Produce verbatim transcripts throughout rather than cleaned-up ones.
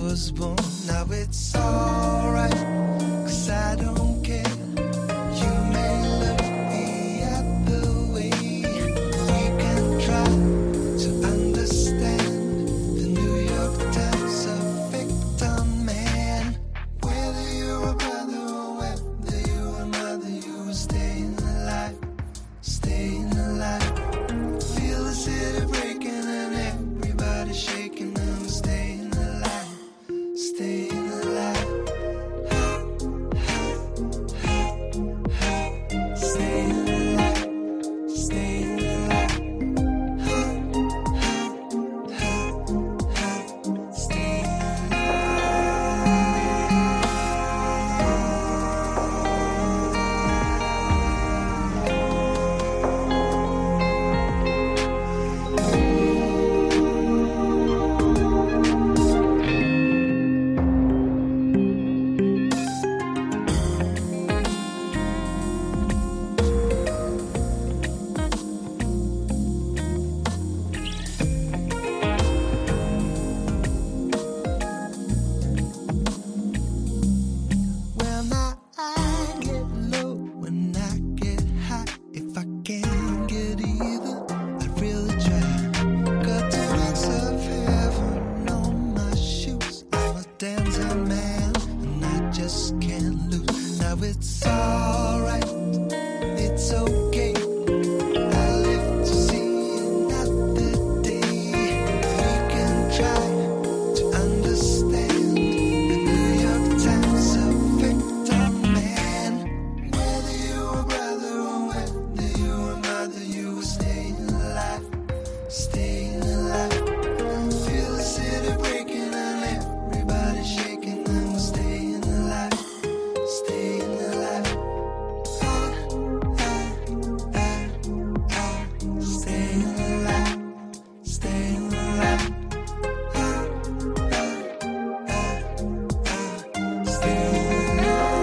was born. Now it's alright, 'cause I don't care. You may look the other way. We can try to understand the New York Times of victim man. Whether you're a brother or whether you're a mother, you are staying alive, staying alive. Feel the city breaking and everybody shaking, and we're staying alive, staying alive. Staying alive, staying alive. Staying When I get low, when I get high, if I can't get either, I really try. Got the wings of heaven on my shoes. I'm a dancing man, and I just can't lose. Now it's alright, it's okay. I live to see another day. We can try to understand the New York Times of victim man. Whether you're a brother or whether you're a mother, you are staying alive, staying alive. Feel the city breaking and everybody shaking, and we're staying alive, staying alive. Ah, ah, ah, ah. Staying alive, staying alive. Ah, ah, ah, ah. Staying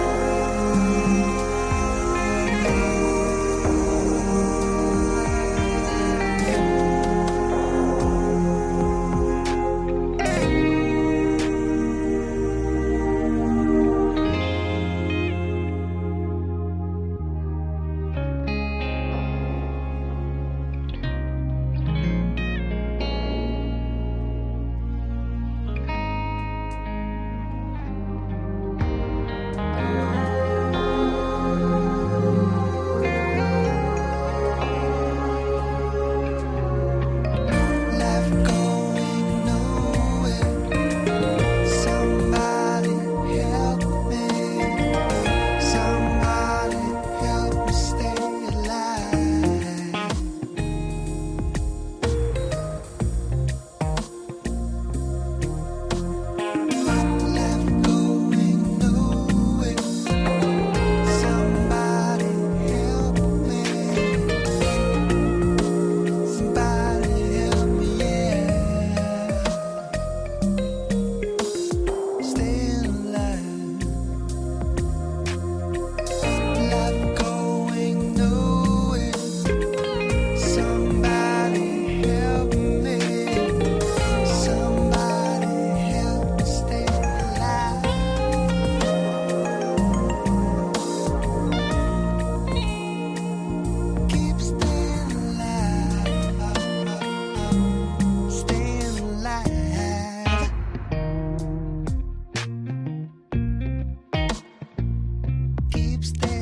life going nowhere. Somebody help me. Somebody help me stay alive. Life going nowhere. Somebody help me. Somebody help me, yeah. Staying alive. Life going nowhere. Somebody help me. Somebody help me stay alive. Keep staying alive. Staying alive. Keep staying